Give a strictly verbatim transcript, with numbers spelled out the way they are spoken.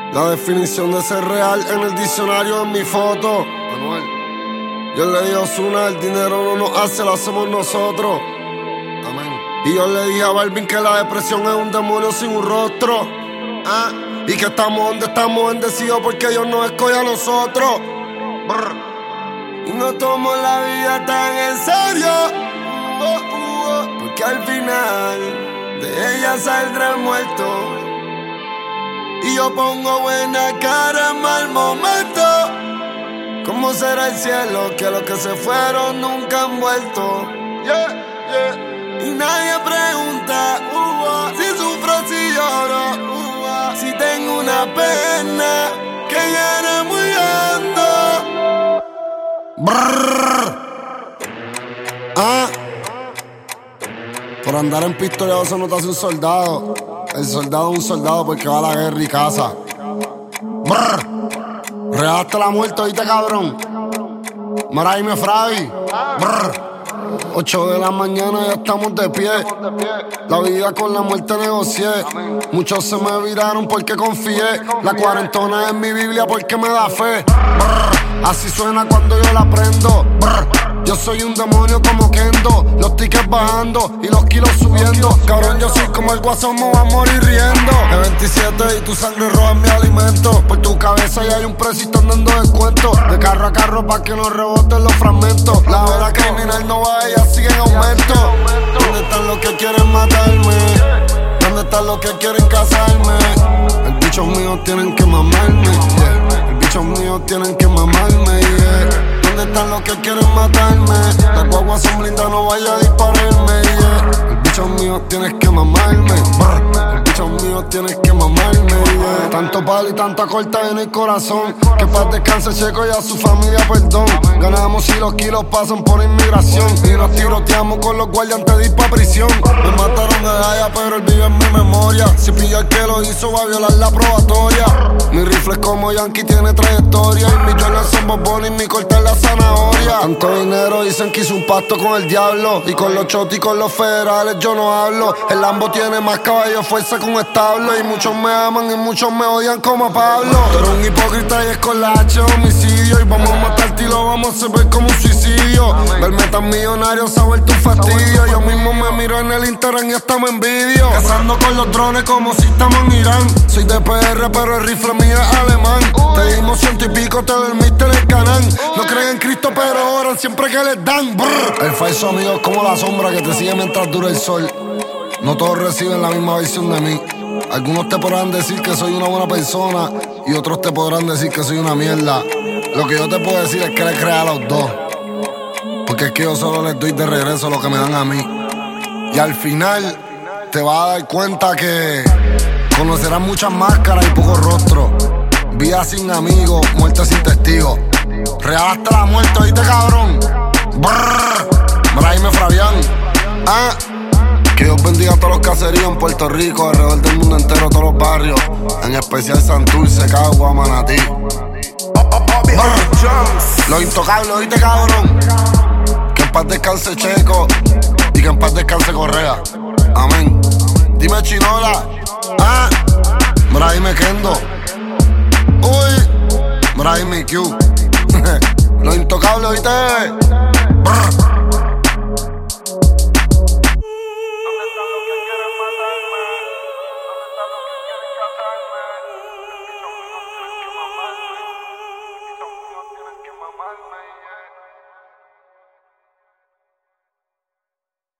La definición de ser real en el diccionario es mi foto. Manuel. Yo le dije a Ozuna, el dinero no nos hace, lo hacemos nosotros. Amén. Y yo le dije a Balvin que la depresión es un demonio sin un rostro. Ah, y que estamos donde estamos bendecidos porque Dios nos escoge a nosotros. Brr. Y no tomo la vida tan en serio. Uh, uh, uh, porque al final de ella saldrá muerto. Y yo pongo buena cara en mal momento. ¿Cómo será el cielo? Que los que se fueron nunca han vuelto. Yeah, yeah. Y nadie pregunta uh, uh, si sufro, si lloro, uh, uh, si tengo una pena que viene muy hondo. Brrr. Ah. Por andar en pistoleado se nota un soldado. El soldado es un soldado porque va a la guerra y casa. Brrr. Regaste la muerte, ¿oíste, cabrón? Maraime Fravi. Brrr. Ocho de la mañana ya estamos de pie. La vida con la muerte negocié. Muchos se me viraron porque confié. La cuarentona es mi Biblia porque me da fe. Brrr. Así suena cuando yo la prendo. Brrr. Yo soy un demonio como Kendo. Los tickets bajando y los kilos subiendo. Cabrón, yo soy como el guasón, me voy a morir riendo. E veintisiete y tu sangre roja mi alimento. Por tu cabeza ya hay un precio y están dando descuento. De carro a carro pa' que no reboten los fragmentos. La hora criminal no va, ella sigue en aumento. ¿Dónde están los que quieren matarme? ¿Dónde están los que quieren casarme? El bichos míos tienen que mamarme, yeah. El bichos míos tienen que mamarme, yeah. ¿Dónde están los que quieren matarme? Las guaguas son blindas, no vaya a dispararme, yeah. El bicho mío tienes que mamarme, brr. El bicho mío tienes que mamarme, yeah. Tanto palo y tanta corta en el corazón. Que paz descanse Checo y a su familia perdón. Ganamos y los kilos pasan por inmigración. Y nos tiroteamos con los guardias antes de ir pa' prisión. Me mataron de allá pero él vive en mi memoria. Si pilla el que lo hizo va a violar la probatoria. Mi rifle es como Yankee, tiene trayectoria. Y mi Jordan son bombones y mi corta es la zanahoria. Tanto dinero dicen que hizo un pacto con el diablo. Y con los chotis y con los federales yo no hablo. El Lambo tiene más caballo, fuerza con establo. Y muchos me aman y muchos me odian como a Pablo. Tú eres un hipócrita y es con la H homicidio. Y vamos a matarte y lo vamos a hacer como un suicidio. Verme tan millonario se ha vuelto un fastidio. Yo mismo me miro en el Instagram y hasta me envidio. Cazando con los drones como si estamos en Irán. Soy de P R pero el rifle mío es alemán. Te dimos ciento y pico, te dormiste en el canal. No creen en Cristo pero oran siempre que les dan. Brr. El falso amigo es como la sombra que te sigue mientras dura el sol. No todos reciben la misma visión de mí. Algunos te podrán decir que soy una buena persona y otros te podrán decir que soy una mierda. Lo que yo te puedo decir es que le crea a los dos, porque es que yo solo les doy de regreso lo que me dan a mí. Y al final te vas a dar cuenta que conocerás muchas máscaras y pocos rostros. Vida sin amigos, muerte sin testigos. Real hasta la muerte, ¿oíste, cabrón? Brrr. Maraime Fabián. Ah. Que Dios bendiga a todos los caseríos en Puerto Rico, alrededor del mundo entero, todos los barrios. En especial Santurce, Cagua, Manatí. Brr. Los intocables, ¿oíste, cabrón? Que en paz descanse Checo y que en paz descanse Correa. Amén. Dime Chinola. Ah. Maraime Kendo. Uy. Maraime Q. Los intocables, ¿oíste? Brr.